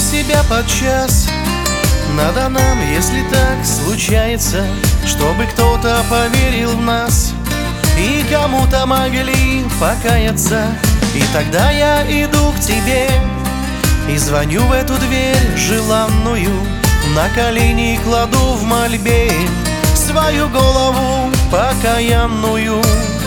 себя подчас. Надо нам, если так случается, чтобы кто-то поверил в нас и кому-то могли покаяться. И тогда я иду к тебе и звоню в эту дверь желанную, на колени кладу в мольбе свою голову покаянную.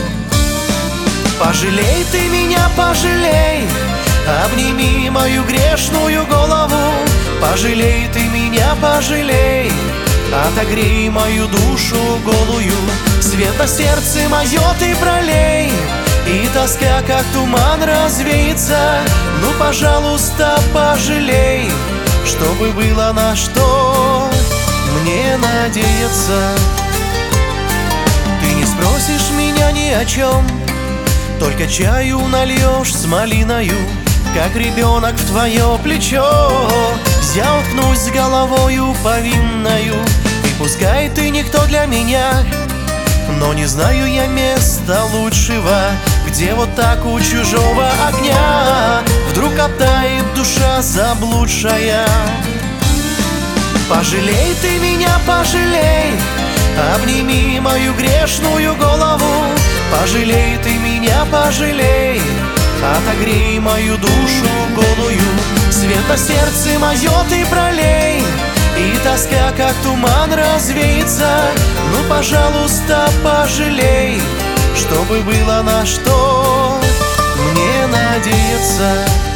Пожалей ты меня, пожалей, обними мою грешную голову. Пожалей ты меня, пожалей, отогрей мою душу голую. Свет на сердце мое ты пролей, и тоска, как туман, развеется. Ну, пожалуйста, пожалей, чтобы было на что мне надеяться. Ты не спросишь меня ни о чем, только чаю нальешь с малиною, как ребенок в твое плечо. Я уткнусь головою повинною, и пускай ты никто для меня, но не знаю я места лучшего, где вот так у чужого огня вдруг оттает душа заблудшая. Пожалей ты меня, пожалей, обними мою грешную голову. Пожалей ты меня, пожалей, отогрей мою душу голую. Свет на сердце мое ты пролей, и тоска, как туман, развеется. Ну, пожалуйста, пожалей, чтобы было на что мне надеяться.